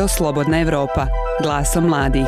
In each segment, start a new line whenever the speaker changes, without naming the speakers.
Radio Slobodna Evropa, glasom mladih.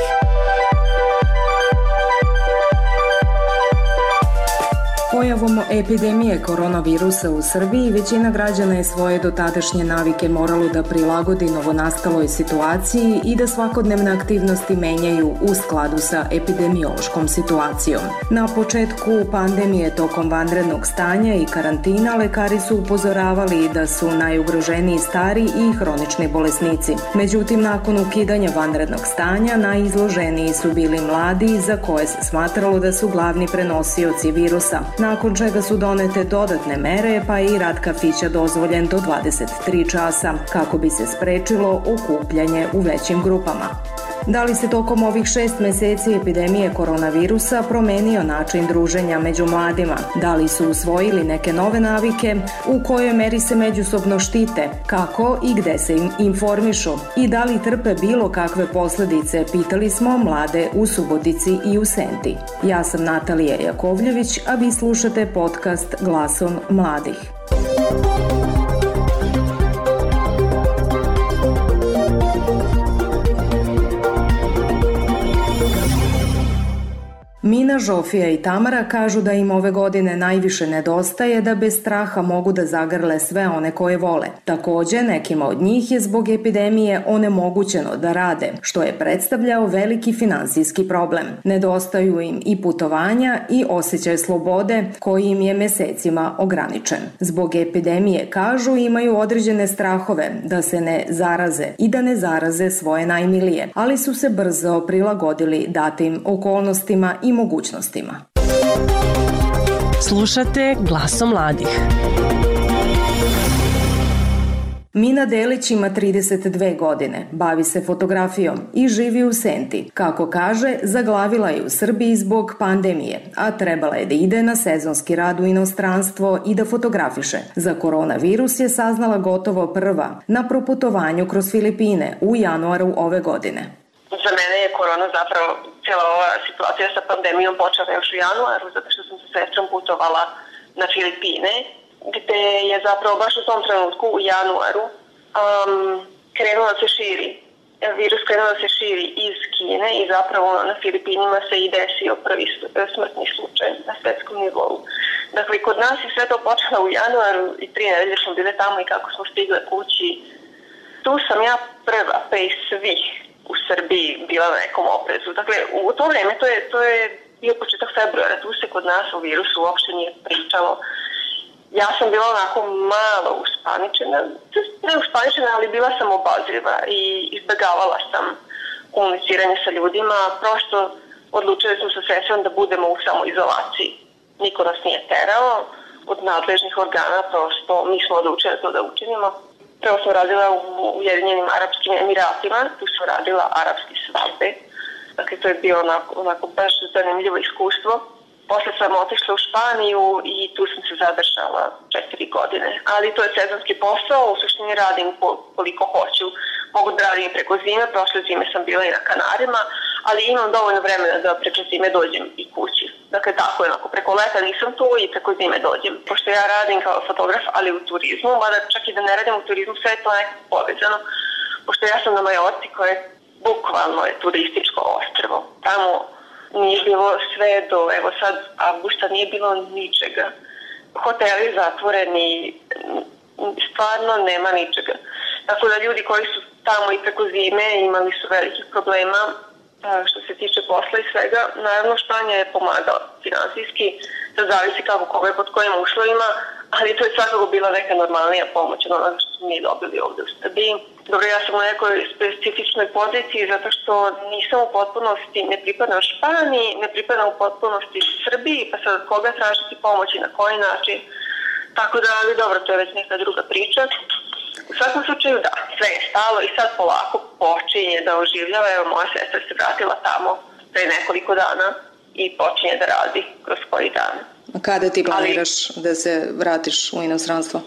Pojavom epidemije koronavirusa u Srbiji, većina građana je svoje dotadašnje navike moralo da prilagodi novonastaloj situaciji i da svakodnevne aktivnosti menjaju u skladu sa epidemiološkom situacijom. Na početku pandemije tokom vanrednog stanja i karantina lekari su upozoravali da su najugroženiji stari i hronični bolesnici. Međutim, nakon ukidanja vanrednog stanja, najizloženiji su bili mladi za koje se smatralo da su glavni prenosioci virusa. Nakon čega su donete dodatne mere, pa je i rad kafića dozvoljen do 23 časa, kako bi se sprečilo okupljanje u većim grupama. Da li se tokom ovih 6 meseci epidemije koronavirusa promenio način druženja među mladima? Da li su usvojili neke nove navike? U kojoj meri se međusobno štite? Kako i gde se informišu? I da li trpe bilo kakve posledice? Pitali smo mlade u Subotici i u Senti. Ja sam Natalija Jakovljević, a vi slušate podcast Glasom mladih. Mina, Žofija i Tamara kažu da im ove godine najviše nedostaje da bez straha mogu da zagrle sve one koje vole. Takođe, nekima od njih je zbog epidemije onemogućeno da rade, što je predstavljao veliki finansijski problem. Nedostaju im i putovanja i osjećaj slobode koji im je mesecima ograničen. Zbog epidemije, kažu, imaju određene strahove da se ne zaraze i da ne zaraze svoje najmilije, ali su se brzo prilagodili datim okolnostima i mogućnostima.
Slušate Glasom mladih.
Mina Delić ima 32 godine, bavi se fotografijom i živi u Senti. Kako kaže, zaglavila je u Srbiji zbog pandemije, a trebala je da ide na sezonski rad u inostranstvo i da fotografiše. Za koronavirus je saznala gotovo prva na proputovanju kroz Filipine u januaru ove godine.
Za mene je korona zapravo cijela ova situacija sa pandemijom počela još u januaru, zato što sam sa sestrom putovala na Filipine, gde je zapravo baš u tom trenutku u januaru krenuo da se širi. Virus krenuo da se širi iz Kine i zapravo na Filipinima se i desio prvi smrtni slučaj na svetskom nivou. Dakle, kod nas je sve to počelo u januaru i 3 nedelje smo bile tamo i kako smo stigle kući. Tu sam ja prva, pre svih u Srbiji bila na nekom oprezu. Dakle, u to vreme, to je bio početak februara, tu se kod nas o virusu uopšte nije pričalo. Ja sam bila onako malo uspaničena, ne uspaničena, ali bila sam obazriva i izbegavala sam komuniciranje sa ljudima. Prosto odlučili smo sa sestrom da budemo u samoizolaciji. Niko nas nije terao od nadležnih organa, prosto mi smo odlučili to da učinimo. Prvo sam radila u Ujedinjenim Arapskim Emiratima, tu sam radila arapski svadbe. Dakle, to je bio onako baš zanimljivo iskustvo. Posle sam otišla u Španiju i tu sam se zadržala 4 godine. Ali to je sezonski posao, u suštini radim koliko hoću. Mogu da radim preko zime, prošle zime sam bila i na Kanarima, ali imam dovoljno vremena da preko zime dođem i kući. Dakle, tako je, preko leta nisam tu i preko zime dođem. Pošto ja radim kao fotograf, ali u turizmu, mada čak i da ne radim u turizmu, sve je to nekako povezano. Pošto ja sam na Majorci, koje bukvalno je turističko ostrvo. Tamo nije bilo sve do, evo sad, avgusta nije bilo ničega. Hoteli zatvoreni, stvarno nema ničega. Tako da ljudi koji su tamo i preko zime imali su velikih problema što se tiče posla i svega. Naravno, Španija je pomagala finansijski, da zavisi kako koga je pod kojim uslovima, ali to je svakako bila neka normalnija pomoć od onoga što smo mi dobili ovde u Srbiji. Dobro, ja sam u nekoj specifičnoj poziciji zato što nisam u potpunosti, ne pripadam Španiji, ne pripadam u potpunosti Srbiji, pa sad od koga tražiti pomoć i na koji način. Tako da, ali dobro, to je već neka druga priča. U svakom slučaju, da, sve je stalo i sad polako počinje da oživljava. Evo, moja sestra se vratila tamo pre nekoliko dana i počinje da radi kroz koji dan.
A kada ti planiraš da se vratiš u inostranstvo?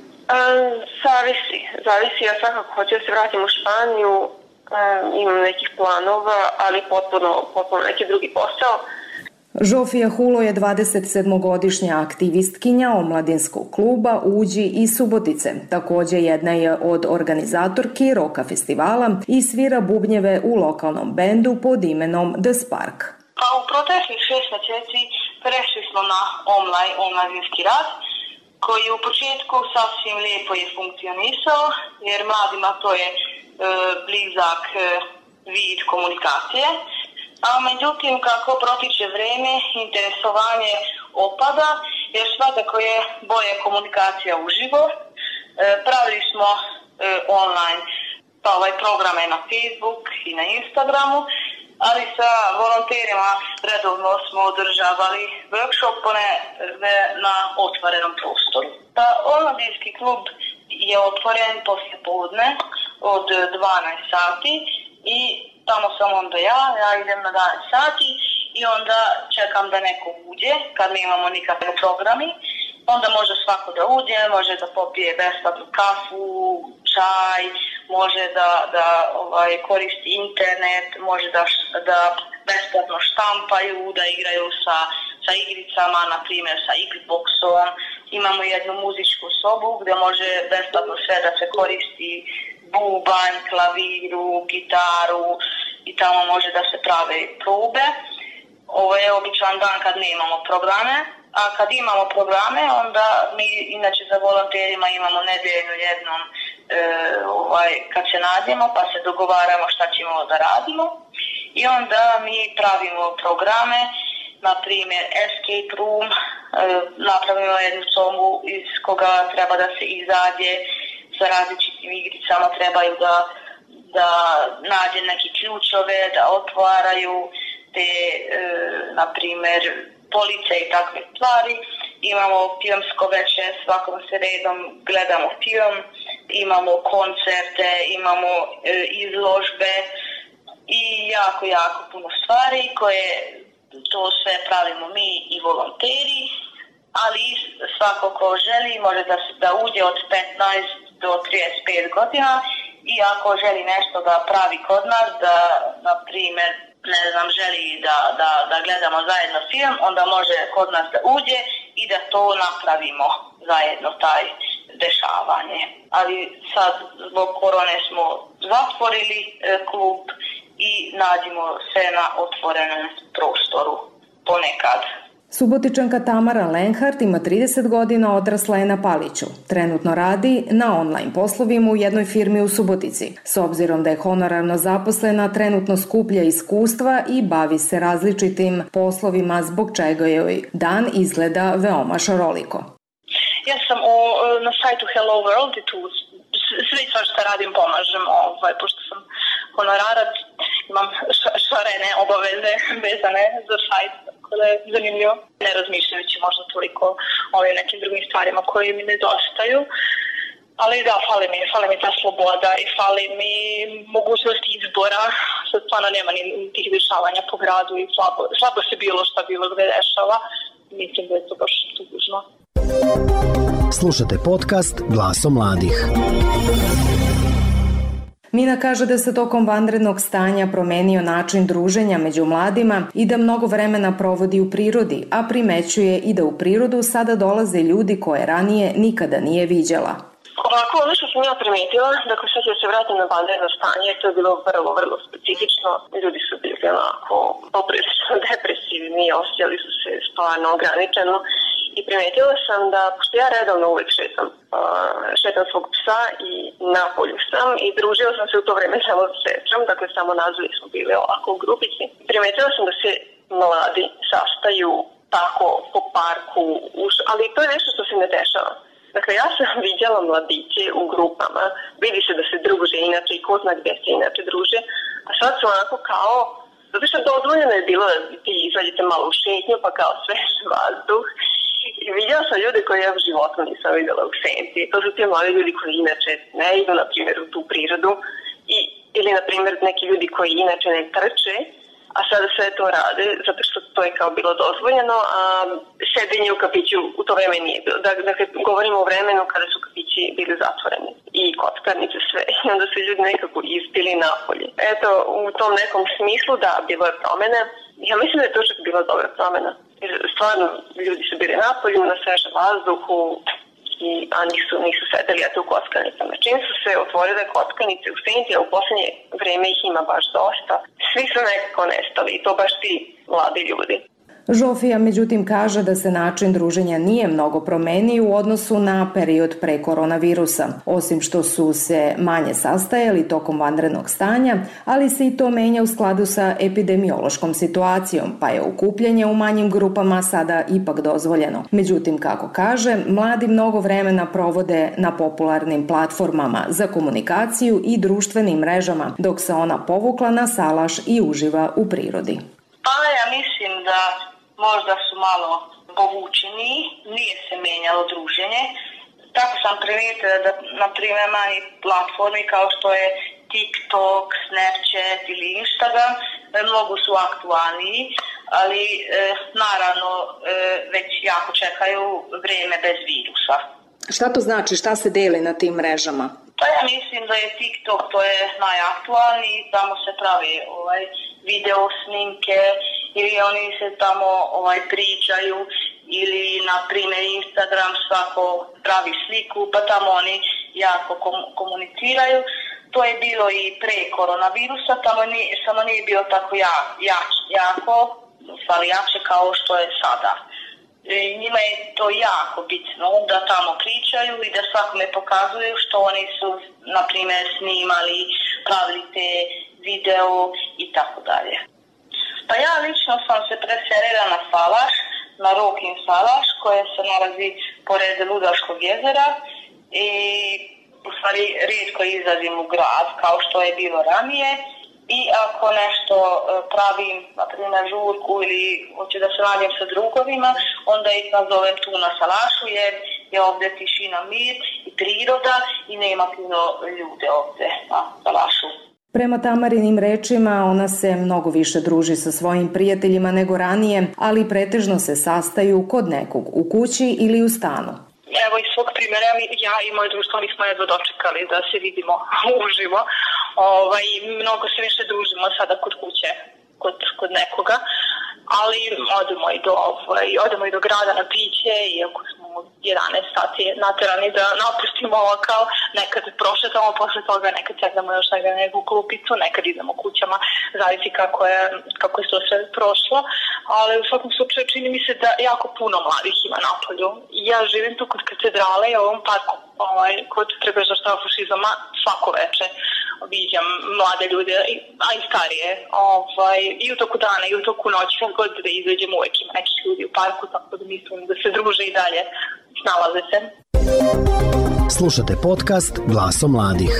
Zavisi. Ja svakako hoću da se vratim u Španiju, imam nekih planova, ali potpuno neki drugi posao.
Žofija Hulo je 27-godišnja aktivistkinja omladinskog kluba Uđi iz Subotice. Također jedna je od organizatorki roka festivala i svira bubnjeve u lokalnom bendu pod imenom The Spark.
Pa u proteklih 6 mjeseci prešli smo na omladinski rad, koji u početku sasvim lijepo je funkcionisao, jer mladima to je blizak vid komunikacije. A međutim, kako protiče vrijeme, interesovanje opada, jer svakako je bolje komunikacija uživo. Pravili smo online programe na Facebook i na Instagramu, ali sa volonterima redovno smo održavali workshopone na otvorenom prostoru. Omladinski klub je otvoren poslijepodne od 12 sati i tamo sam onda ja idem na 11 sati i onda čekam da neko uđe kad ne imamo nikakve programi. Onda može svako da uđe, može da popije besplatnu kafu, čaj, može da koristi internet, može da besplatno štampaju, da igraju sa igricama, na primjer sa Xboxom. Imamo jednu muzičku sobu gdje može besplatno sve da se koristi, bubanj, klaviru, gitaru i tamo može da se prave probe. Ovo je običan dan kad nemamo programe, a kad imamo programe onda mi inače za volonterima imamo nedeljno jednom kad se nađemo pa se dogovaramo šta ćemo da radimo i onda mi pravimo programe, na primjer Escape Room, napravimo jednu sobu iz koga treba da se izađe sa različitim igricama, trebaju da nađe neke ključove, da otvaraju te, na primjer, police i takve stvari. Imamo filmsko večer, svakom sredom gledamo film, imamo koncerte, imamo izložbe i jako puno stvari koje to sve pravimo mi i volonteri, ali svako ko želi može da uđe od 15 do 35 godina i ako želi nešto da pravi kod nas, da, na primjer, želi da gledamo zajedno film, onda može kod nas da uđe i da to napravimo zajedno, taj dešavanje. Ali sad zbog korone smo zatvorili klub i nađemo se na otvorenom prostoru ponekad.
Subotičanka Tamara Lenhart ima 30 godina, odrasla je na Paliću. Trenutno radi na online poslovima u jednoj firmi u Subotici. S obzirom da je honorarno zaposlena, trenutno skuplja iskustva i bavi se različitim poslovima, zbog čega joj dan izgleda veoma šaroliko.
Ja sam na sajtu Hello World i tu sve što radim pomažem, pošto sam honorarac, imam šarene obaveze vezane za sajt, tako da je zanimljivo. Ne razmišljajući možda toliko o nekim drugim stvarima koje mi nedostaju, ali da, fali mi ta sloboda i fali mi mogućnost izbora. Sad stvarno nema ni tih dešavanja po gradu i slabo se bilo gde dešava. Mislim da je to baš tužno.
Slušate podcast Glasom mladih.
Mina kaže da se tokom vanrednog stanja promenio način druženja među mladima i da mnogo vremena provodi u prirodi, a primećuje i da u prirodu sada dolaze ljudi koje ranije nikada nije viđala.
Ovako, ono što sam ja primetila, dakle sad ću se vratiti na vanredno stanje, to je bilo vrlo specifično. Ljudi su bili onako poprilično depresivni, osjećali su se stvarno ograničeno. I primetila sam da, pošto ja redovno uvijek šetam svog psa i na polju sam i družila sam se u to vreme samo sa sestrom, dakle samo nazvali smo bili ovako u grupici. Primetila sam da se mladi sastaju tako po parku, ali to je nešto što se ne dešava. Dakle, ja sam vidjela mladiće u grupama, vidi se da se druže inače i ko zna gdje se inače druže, a sad su onako kao, zato što dozvoljeno je bilo da ti izađete malo u šetnju pa kao svež vazduh. I vidjela sam ljude koje ja u životu nisam vidjela u senci. To su ti mladi ljudi koji inače ne idu, na primjer, u tu prirodu. Ili, na primjer, neki ljudi koji inače ne trče, a sada sve to rade, zato što to je kao bilo dozvoljeno, a sedenje u kafiću u to vreme nije bilo. Dakle, govorimo o vremenu kada su kafići bili zatvoreni i kockarnice sve. I onda su ljudi nekako ispili napolje. Eto, u tom nekom smislu, da, bilo je promene. Ja mislim da je to čak bila dobra promjena. Jer stvarno ljudi su bili napolju, na svežem vazduhu, a nisu sedeli u kockanicama. Čim su se otvorile kockanice u Senti, a u posljednje vreme ih ima baš dosta, svi su nekako nestali i to baš ti mladi ljudi.
Žofija međutim kaže da se način druženja nije mnogo promenio u odnosu na period pre koronavirusa, osim što su se manje sastajali tokom vanrednog stanja, ali se i to menja u skladu sa epidemiološkom situacijom, pa je okupljanje u manjim grupama sada ipak dozvoljeno. Međutim, kako kaže, mladi mnogo vremena provode na popularnim platformama za komunikaciju i društvenim mrežama, dok se ona povukla na salaš i uživa u prirodi.
Pa ja mislim da možda su malo povučeni, nije se menjalo druženje. Tako sam primijetila da, na primjer, manji platformi kao što je TikTok, Snapchat ili Instagram, mnogo su aktualniji, ali naravno već jako čekaju vrijeme bez virusa.
Šta to znači? Šta se deli na tim mrežama?
Pa ja mislim da je TikTok, to je najaktualniji, tamo se pravi video snimke ili oni se tamo pričaju ili na primjer Instagram svako pravi sliku pa tamo oni jako komuniciraju. To je bilo i pre koronavirusa, samo nije bilo tako jače kao što je sada. Njima je to jako bitno da tamo pričaju i da svakome pokazuju što oni su, na primjer, snimali, pravili te video i tako dalje. Pa ja lično sam se preselila na Salaš, na Rokin Salaš, koje se nalazi pored Ludaškog jezera i u stvari rijetko izlazim u grad kao što je bilo ranije. I ako nešto pravim, na primjer žurku ili hoću da se nađem sa drugovima, onda ih nazovem tu na Salašu jer je ovdje tišina, mir i priroda i nema puno ljude ovdje na Salašu.
Prema Tamarinim rečima, ona se mnogo više druži sa svojim prijateljima nego ranije, ali pretežno se sastaju kod nekog u kući ili u stanu.
Evo iz svog primjera, ja i moje društvo, mi smo jedva dočekali da se vidimo uživo. Mnogo se više družimo sada kod kuće, kod nekoga, ali odemo i do grada na piće, iako smo 11 sati naterani da napustimo lokal, nekad prošetamo posle toga, nekad sedamo još na neku klupicu, nekad idemo kućama, zavisi kako je to sve prošlo, ali u svakom slučaju čini mi se da jako puno mladih ima napolju. Ja živim tu kod katedrale i u ovom parku kod Prebežaštva fašizama svako veče viđam mlade ljude, a i starije, i u toku dana i u toku noći, kad god da izađemo uvijek ima nekih ljudi u parku, tako da mislim da se druže i dalje, snalaze se.
Slušate podcast Glasom mladih.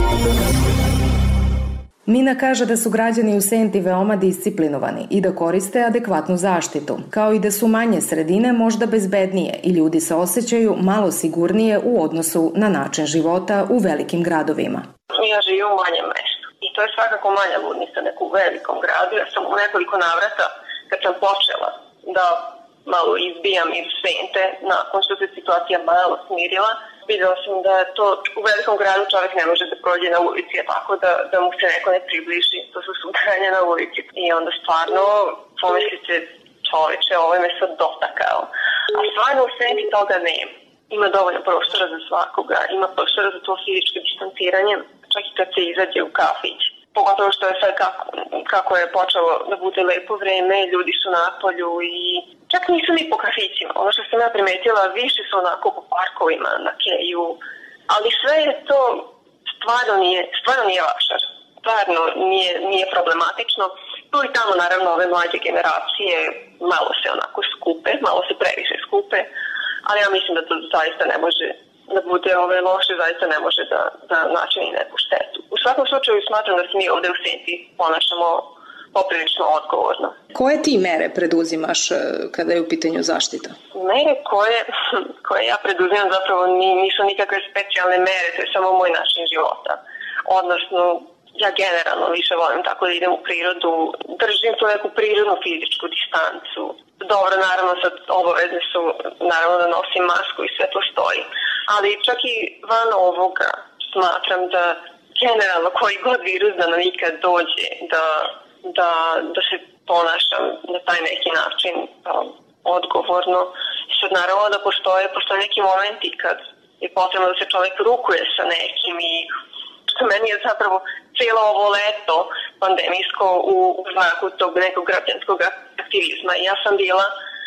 Mina kaže da su građani u Senti veoma disciplinovani i da koriste adekvatnu zaštitu, kao i da su manje sredine možda bezbednije i ljudi se osjećaju malo sigurnije u odnosu na način života u velikim gradovima.
Ja živim u manjem mestu i to je svakako manja ludnica nego u velikom gradu. Ja sam u nekoliko navrata, kad sam počela da malo izbijam iz Sente, nakon što se situacija malo smirila, vidjela sam da to u velikom gradu čovjek ne može da prođe na ulici, tako da mu se neko ne približi, to su sudaranje na ulici. I onda stvarno pomislite, čoveče, ovo me sad dotakao. A stvarno u Senti toga nema. Ima dovoljno prostora za svakoga, ima prostora za to fizičko distanciranje, čak i kad se izađe u kafić. Pogotovo što je sad kako je počelo da bude lepo vreme, ljudi su napolju i čak nisu ni po kafićima. Ono što sam ja primetila, više su onako po parkovima, na keju, ali sve je to stvarno nije vašar. Stvarno nije problematično. Tu i tamo naravno ove mlađe generacije malo se onako skupe, malo se previše skupe, ali ja mislim da to zaista ne može da bude loše, zaista ne može da načini neku štetu. U svakom slučaju smatram da se mi ovdje u Senti ponašamo poprilično odgovorno.
Koje ti mere preduzimaš kada je u pitanju zaštita?
Mere koje ja preduzimam zapravo nisu nikakve specijalne mere, to je samo moj način života. Odnosno, ja generalno više volim tako da idem u prirodu, držim tu neku prirodnu fizičku distancu. Dobro, naravno sad obavezne su naravno da nosim masku i sve to stoji. Ali čak i van ovoga smatram da generalno koji god virus da nam ikad dođe, da se ponašam na taj neki način odgovorno. Sad naravno da postoje neki momenti kad je potrebno da se čovjek rukuje sa nekim i što meni je zapravo cijelo ovo leto pandemijsko u znaku tog nekog građanskog aktivizma. I ja sam bila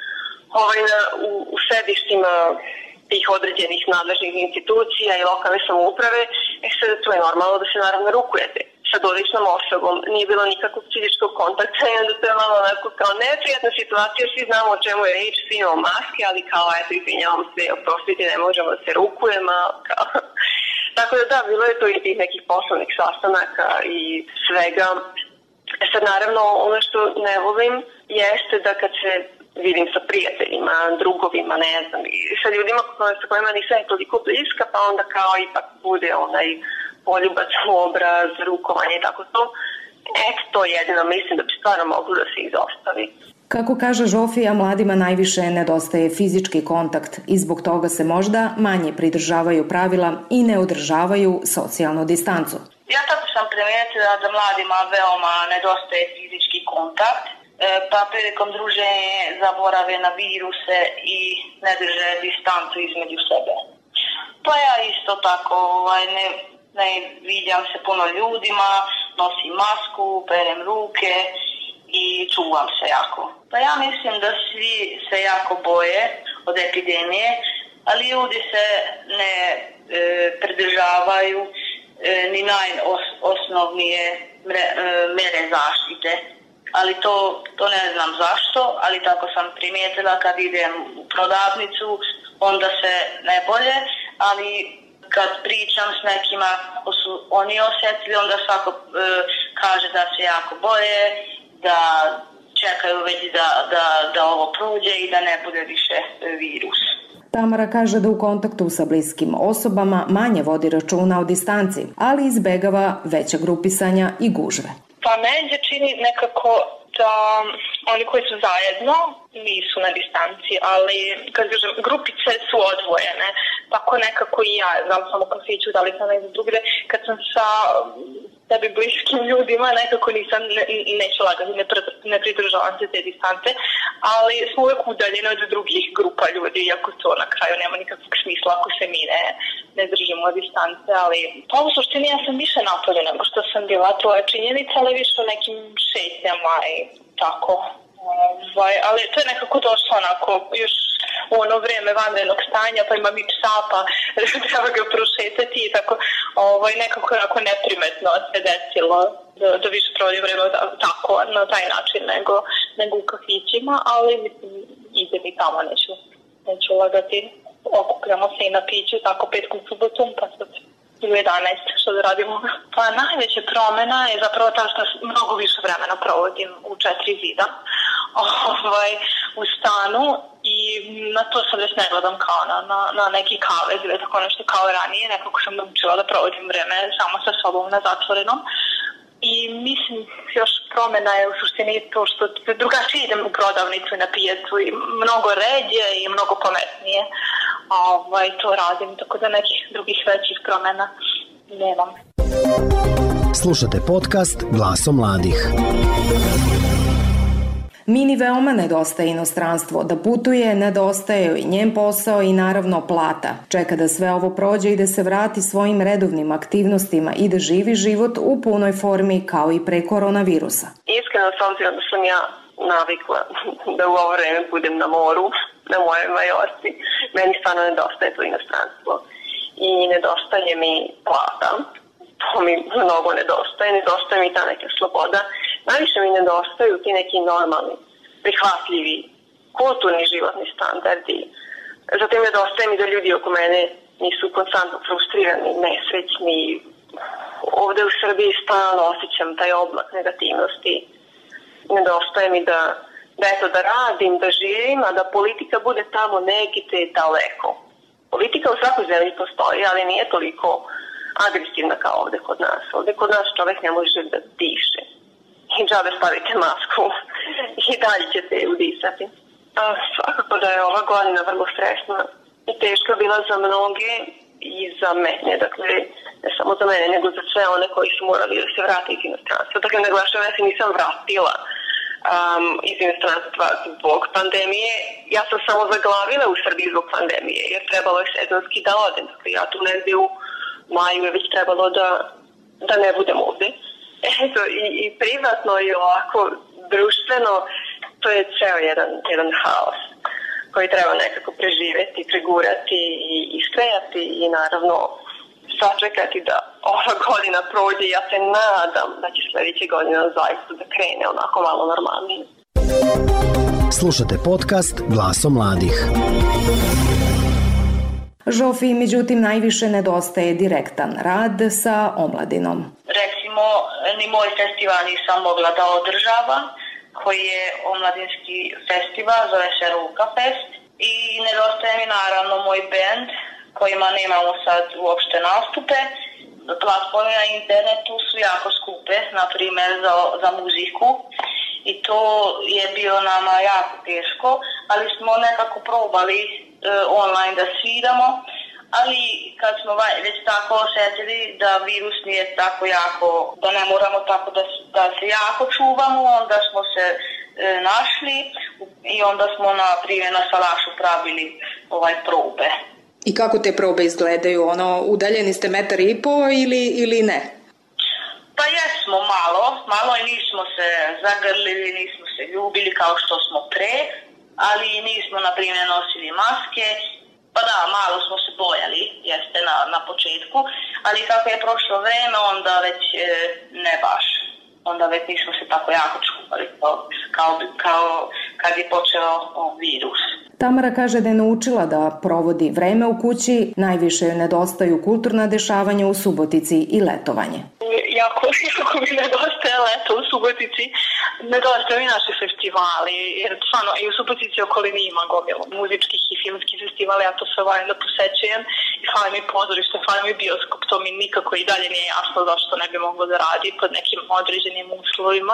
u sedištima tih određenih nadležnih institucija i lokalne samouprave, sad tu je normalno da se naravno rukujete sa dotičnom osobom. Nije bilo nikakvog fizičkog kontakta i onda to je malo onako kao neprijatna situacija, svi znamo o čemu je riječ, svi imamo maske, ali kao eto izvinjavam se, oprostite, ne možemo da se rukujemo, kao... Tako da bilo je to i tih nekih poslovnih sastanaka i svega. Sad naravno ono što ne volim jeste da kad se vidim sa prijateljima, drugovima, ne znam, i sa ljudima sa kojima nisam toliko bliska, pa onda kao ipak bude onaj poljubac u obraz, rukovanje i tako to. To jedino mislim da bi stvarno moglo da se izostavi.
Kako kaže Žofija, mladima najviše nedostaje fizički kontakt i zbog toga se možda manje pridržavaju pravila i ne održavaju socijalnu distancu.
Ja tako sam primijetila da mladima veoma nedostaje fizički kontakt, pa prilikom druženja zaborave na viruse i ne drže distancu između sebe. Pa ja isto tako ne viđam se puno ljudima, nosim masku, perem ruke i čuvam se jako. Pa ja mislim da svi se jako boje od epidemije, ali ljudi se ne pridržavaju ni najosnovnije mere zaštite. Ali to ne znam zašto, ali tako sam primijetila kad idem u prodavnicu, onda se ne boje, ali kad pričam s nekima ko su oni osjetili, onda svako kaže da se jako boje, da čekaju već da ovo prođe i da ne bude više virus.
Tamara kaže da u kontaktu sa bliskim osobama manje vodi računa o distanci, ali izbegava veća grupisanja i gužve.
Pa meni se čini nekako da oni koji su zajedno nisu na distanci, ali kad kažem, grupice su odvojene, tako nekako i ja, znam sam u kafiću, da li sam negdje drugde, kad sam sa tebi bliskim ljudima, nekako nisam, neću lagati, ne pridržavam se te distance, ali smo uvijek udaljeni od drugih grupa ljudi, iako to na kraju nema nikakvog smisla ako se mi ne držimo distance, ali pa u suštini ja sam više napolje nego što sam bila, to je činjenica, ali više o nekim šetnjama i tako. Ali to je nekako došlo onako još u ono vrijeme vanrednog stanja, pa imam i psa, pa treba ga prošetati i tako nekako onako neprimetno se desilo da više provodim vrijeme tako, na taj način nego u kafićima, ali mislim idem i tamo, neću lagati, okupljamo se i na piću, tako petkom subotom, pa sad u 11 što da radimo. Pa najveća promjena je zapravo ta što mnogo više vremena provodim u 4 zida u stanu i na to sad već ne gledam kao na neki kavez ili tako nešto kao ranije, nekako sam naučila da provodim vreme samo sa sobom na zatvorenom. I mislim još promjena je u suštini to što drugačije idem u prodavnicu i na pijacu i mnogo ređe i mnogo pametnije to radim, tako da nekih drugih većih promjena nemam.
Slušate podcast Glasom mladih.
Mini veoma nedostaje inostranstvo. Da putuje, nedostaje i njen posao i naravno plata. Čeka da sve ovo prođe i da se vrati svojim redovnim aktivnostima i da živi život u punoj formi kao i pre koronavirusa.
Iskreno, s obzirom da sam ja navikla da u ovo vreme budem na moru, na mojoj Majorci, meni stvarno nedostaje to inostranstvo. I nedostaje mi plata. To mi mnogo nedostaje mi ta neka sloboda. Najviše mi nedostaju ti neki normalni, prihvatljivi, kulturni životni standardi. Zatim nedostaje mi da ljudi oko mene nisu konstantno frustrirani, nesrećni. Ovde u Srbiji stalno osjećam taj oblak negativnosti. Nedostaje mi da radim, da živim, a da politika bude tamo negdje daleko. Politika u svakoj zemlji postoji, ali nije toliko agresivna kao ovde kod nas. Ovde kod nas čovek ne može da diše. I džabe stavite masku i dalje ćete je udisati. Svakako da je ova godina vrlo stresna i teška bila za mnoge i za mene. Dakle, ne samo za mene, nego za sve one koji su morali da se vrate iz inostranstva. Dakle, naglašavam, ja se nisam vratila iz inostranstva zbog pandemije. Ja sam samo zaglavila u Srbiji zbog pandemije, jer trebalo je sezonski da odem. Dakle, ja tu negdje u maju je već trebalo da ne budem ovdje. Eto, i privatno i ovako društveno, to je ceo jedan haos koji treba nekako preživjeti, pregurati i istrajati i naravno sačekati da ova godina prođe. Ja se nadam da će sljedeće godina zaista da krene onako malo normalnije.
Slušate podcast Glasom mladih.
Žofiji, međutim, najviše nedostaje direktan rad sa omladinom.
Recimo, ni moj festival nisam mogla da održavam, koji je omladinski festival, zove se Ruka Fest. I nedostaje mi naravno moj band, kojima nemamo sad uopšte nastupe. Platforme na internetu su jako skupe, na primjer za muziku. I to je bilo nama jako teško, ali smo nekako probali online da sviramo. Ali kad smo već tako osjetili da virus nije tako jako, da ne moramo tako da se jako čuvamo, onda smo se našli i onda smo na primjer na salašu pravili probe.
I kako te probe izgledaju? Udaljeni ste 1,5 metra ili ne?
Pa jesmo malo i nismo se zagrlili, nismo se ljubili kao što smo pre, ali nismo na primjer nosili maske. Pa da, malo smo se bojali, jeste na početku, ali kako je prošlo vreme, onda već ne baš. Onda već nismo se tako jako čuvali kao kad je počeo virus.
Tamara kaže da je naučila da provodi vreme u kući, najviše joj nedostaju kulturna dešavanja u Subotici i letovanje.
Jako mi nedostaje leto u Subotici, nedostaje mi naši festivali, jer stvarno i u Subotici okolini ima gomilu muzičkih i filmskih festivala, ja to sve volim da posećujem i hvala mi pozorište, hvala mi bioskop, to mi nikako i dalje nije jasno zašto ne bi moglo da radi pod nekim određenim uslovima.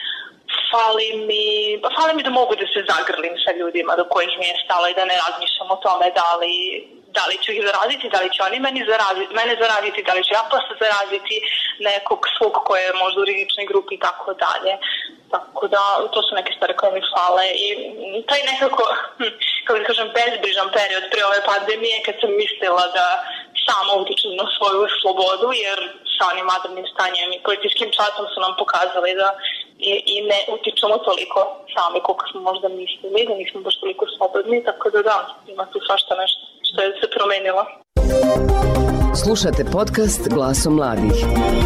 Fali mi da mogu da se zagrlim sa ljudima do kojih mi je stalo i da ne razmišljam o tome da li ću ih zaraziti, da li će oni mene zaraziti, da li ću ja posle zaraziti nekog svog koje je možda u rizičnoj grupi i tako dalje. Tako da, to su neke stvari koje mi fale i taj nekako, kako da kažem, bezbrižan period pre ove pandemije kad sam mislila da sama utičem na svoju slobodu, jer sa onim vanrednim stanjem i policijskim časom su nam pokazali da i ne utičemo toliko sami koliko smo možda mislili, da nismo baš toliko slobodni, tako da ima tu svašta nešto što je se promenilo.
Slušate podcast Glasom mladih.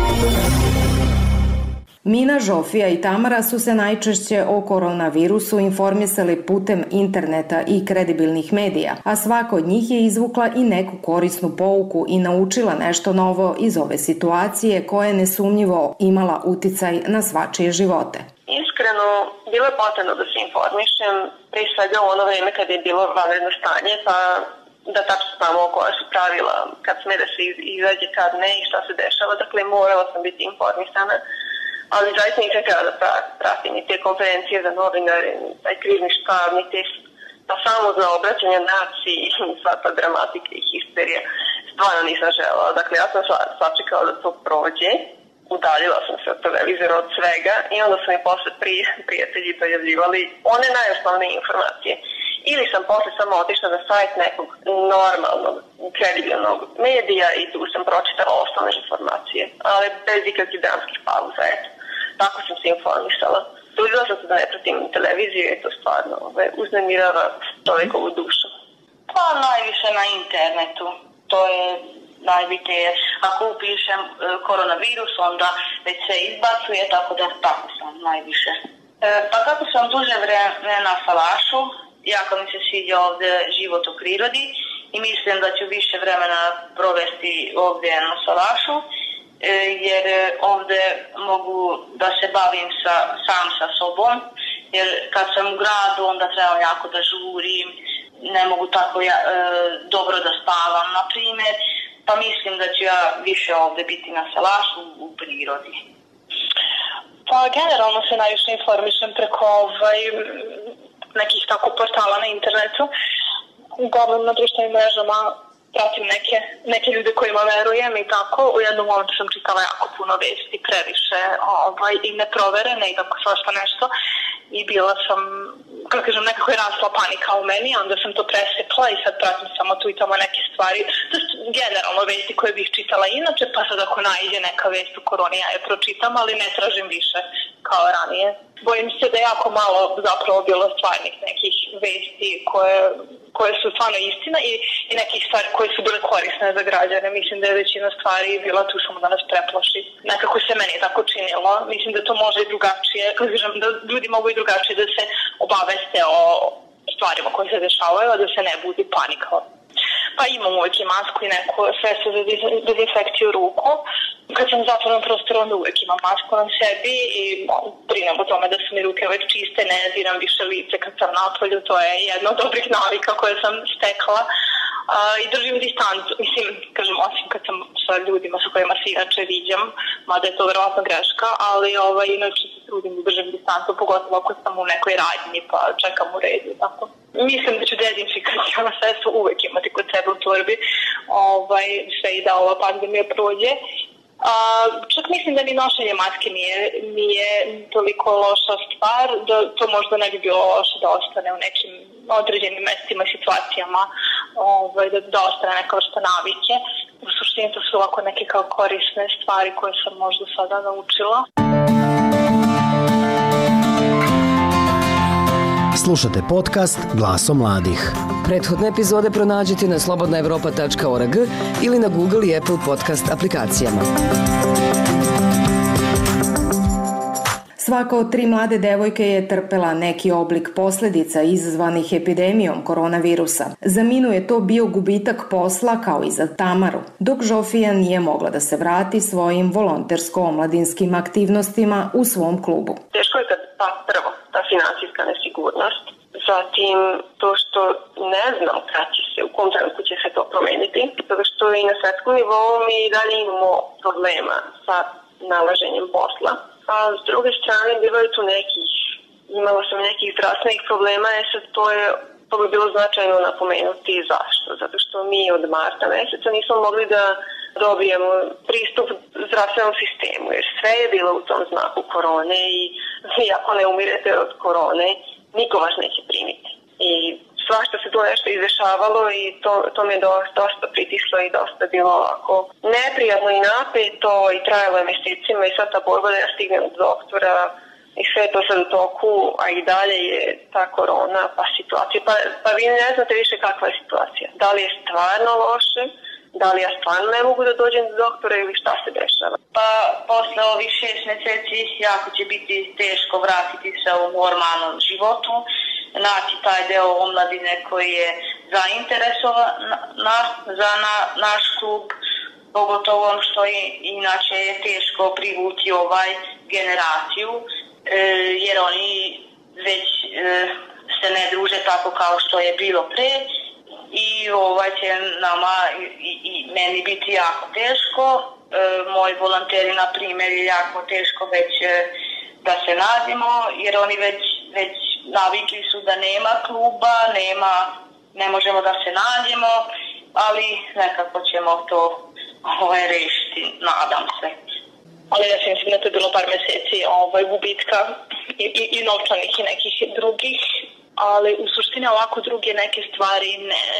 Mina, Žofija i Tamara su se najčešće o koronavirusu informisali putem interneta i kredibilnih medija, a svaka od njih je izvukla i neku korisnu pouku i naučila nešto novo iz ove situacije koja je nesumnjivo imala uticaj na svačije živote.
Iskreno, bilo je potrebno da se informišem, prije svega u ono vreme kad je bilo vanredno stanje, pa da tačno znamo koja su pravila, kad sme da se izađe, kad ne i šta se dešava, dakle morala sam biti informisana. Ali zaista nisam htjela da pratim ni te konferencije za novinare, ni taj krizni štab, ni te samo za obraćanje naciji i sva ta dramatika i histerija. Stvarno nisam želela. Dakle, ja sam sačekala da to prođe, udaljila sam se od televizora, od svega i onda su mi posle prijatelji dojavljivali one najosnovnije informacije. Ili sam posle samo otišla na sajt nekog normalnog, kredibilnog medija i tu sam pročitala osnovne informacije, ali bez ikakvih dramskih pauza, eto. Tako sam se informisala. Trudila sam se da ne pratim televiziju i to stvarno uznemirava čovjekovu dušu.
Pa najviše na internetu. To je najbitnije. Ako upišem koronavirus, onda već se izbacuje, tako da tako sam najviše. Pa kako sam duže vreme na salašu, jako mi se sviđa ovdje život u prirodi i mislim da ću više vremena provesti ovdje na salašu, jer ovdje mogu da se bavim sam sa sobom, jer kad sam u gradu onda trebam jako da žurim, ne mogu tako dobro da spavam, na primjer, pa mislim da ću ja više ovdje biti na salašu u prirodi.
Pa generalno se najviše informišem preko nekih tako portala na internetu, uglavnom na društvenim mrežama pratim neke ljude kojima verujem i tako. U jednom momentu sam čitala jako puno vesti, previše i neproverene i tako svašta nešto. I bila sam, kako kažem, nekako je rasla panika u meni, onda sam to presekla i sad pratim samo tu i tamo neke stvari. To je generalno vesti koje bih čitala inače, pa sad ako najde neka vest u koroni, ja je pročitam, ali ne tražim više kao ranije. Bojim se da je jako malo zapravo bilo stvarnih nekih vesti koje su stvarno istina i nekih stvari koje su bile korisne za građane. Mislim da je većina stvari bila tu samo da nas preplaši. Nekako se meni tako činilo. Mislim da to može i drugačije. Da ljudi mogu i drugačije da se obaveste o stvarima koje se dešavaju, a da se ne budi panika. Pa imam uvijek i masku i neko sredstvo za dezinfekciju ruku. Kad sam u zatvorenom prostoru, onda uvijek imam masku na sebi i brinem o tome da su mi ruke uvijek čiste, ne ziram više lice kad sam napolju. To je jedna od dobrih navika koje sam stekla. I držim distancu. Mislim, kažem, osim kad sam sa ljudima sa kojima se inače viđam, mada je to verovatno greška, ali inače se trudim da držim distancu, pogotovo ako sam u nekoj radnji pa čekam u redu. Tako. Mislim da ću dezinfikacijno sredstvo uvek imati kod sebe u torbi, sve i da ova pandemija prođe. Čak mislim da ni nošenje maske nije toliko loša stvar, da to možda ne bi bilo loše da ostane u nekim određenim mestima i situacijama, da ostane neka vrsta navike. U suštini to su ovako neke kao korisne stvari koje sam možda sada naučila.
Slušate podcast Glasom mladih.
Prethodne epizode pronađite na slobodnaevropa.org ili na Google i Apple podcast aplikacijama.
Svaka od 3 mlade devojke je trpela neki oblik posljedica izazvanih epidemijom koronavirusa. Za Minu je to bio gubitak posla kao i za Tamaru, dok Žofija nije mogla da se vrati svojim volontersko-omladinskim aktivnostima u svom klubu.
Teško je prvo ta finansijska nesigurnost, zatim to što ne znam kad će se, u kom trenutku će se to promeniti, zato što i na svetskom nivou mi i dalje imamo problema sa nalaženjem posla. A s druge strane bivaju tu imala sam nekih zdravstvenih problema, sad to bi bilo značajno napomenuti zašto. Zato što mi od marta meseca nismo mogli da dobijemo pristup zdravstvenom sistemu, jer sve je bilo u tom znaku korone i vi ako ne umirete od korone, niko vas neće primiti. I svašta se tu nešto izdešavalo i to mi je dosta pritislo i dosta bilo ovako neprijatno i napeto i trajalo je mesecima i sad ta borba da ja stignem do doktora i sve to sad u toku, a i dalje je ta korona pa situacija. Pa vi ne znate više kakva je situacija. Da li je stvarno loše, da li ja stvarno ne mogu da dođem do doktora ili šta se dešava.
Pa posle ovih 6 meseci jako će biti teško vratiti se u normalnom životu, naći taj deo omladine koji je zainteresovan za naš klub, pogotovo što inače je teško privući generaciju, jer oni već se ne druže tako kao što je bilo pre i će nama i meni biti jako teško. Moji volonteri, na primjer, je jako teško već da se nađemo, jer oni već navikli su da nema kluba, ne možemo da se nađemo, ali nekako ćemo to rešiti, nadam se.
Ali ja mislim da to je bilo par meseci gubitka i novčanih i nekih drugih, ali u suštini ovako druge neke stvari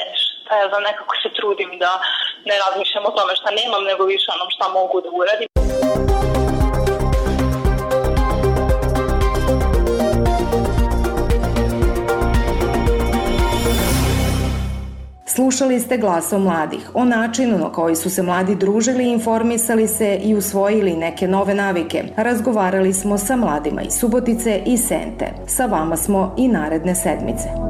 nekako se trudim da ne razmišljam o tome šta nemam, nego više onom šta mogu da uradim.
Slušali ste Glasom mladih, o načinu na koji su se mladi družili, informisali se i usvojili neke nove navike. Razgovarali smo sa mladima iz Subotice i Sente. Sa vama smo i naredne sedmice.